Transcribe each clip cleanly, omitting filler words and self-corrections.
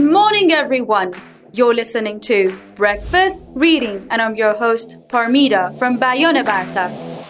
morning, everyone. You're listening to Breakfast Reading, and I'm your host, Parmida from Bayona Barta.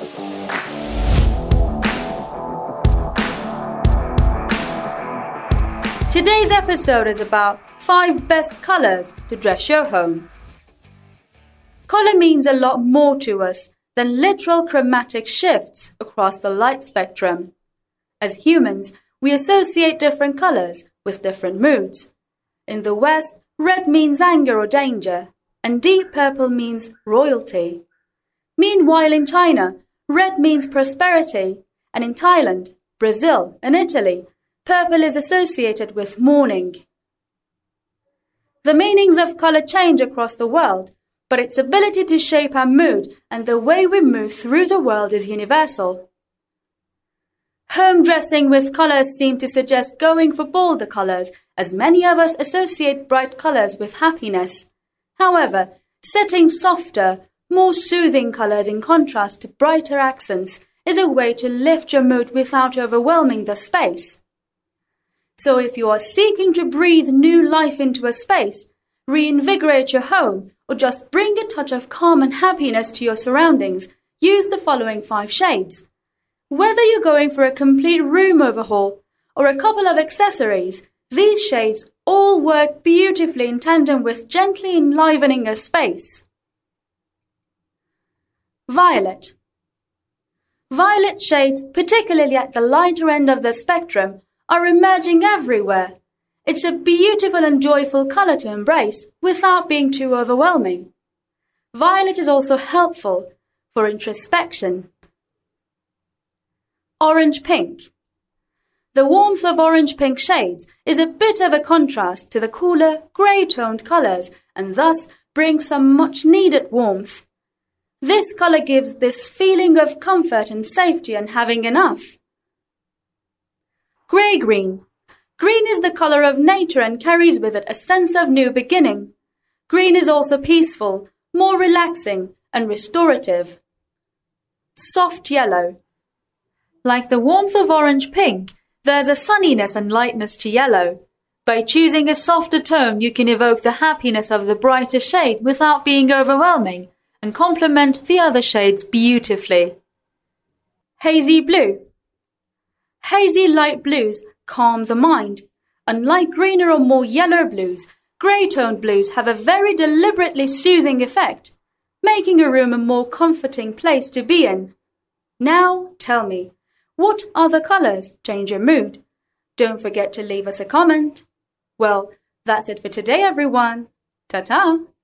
Today's episode is about 5 best colors to dress your home. Color means a lot more to us than literal chromatic shifts across the light spectrum. As humans, we associate different colors with different moods. In the West, red means anger or danger, and deep purple means royalty. Meanwhile, in China, red means prosperity, and in Thailand, Brazil, and Italy, purple is associated with mourning. The meanings of color change across the world, but its ability to shape our mood and the way we move through the world is universal. Home dressing with colors seems to suggest going for bolder colors, as many of us associate bright colors with happiness. However, setting softer, more soothing colors in contrast to brighter accents is a way to lift your mood without overwhelming the space. So if you are seeking to breathe new life into a space, reinvigorate your home, or just bring a touch of calm and happiness to your surroundings, use the following 5 shades. Whether you're going for a complete room overhaul or a couple of accessories, these shades all work beautifully in tandem with gently enlivening a space. Violet. Violet shades, particularly at the lighter end of the spectrum, are emerging everywhere. It's a beautiful and joyful color to embrace without being too overwhelming. Violet is also helpful for introspection. Orange pink. The warmth of orange-pink shades is a bit of a contrast to the cooler, grey-toned colors and thus brings some much-needed warmth. This color gives this feeling of comfort and safety and having enough. Grey-green. Green is the color of nature and carries with it a sense of new beginning. Green is also peaceful, more relaxing, and restorative. Soft yellow. Like the warmth of orange-pink, there's a sunniness and lightness to yellow. By choosing a softer tone, you can evoke the happiness of the brighter shade without being overwhelming and complement the other shades beautifully. Hazy blue. Hazy light blues calm the mind. Unlike greener or more yellow blues, grey-toned blues have a very deliberately soothing effect, making a room a more comforting place to be in. Now, tell me, what other colors change your mood? Don't forget to leave us a comment. Well, that's it for today, everyone. Ta-ta!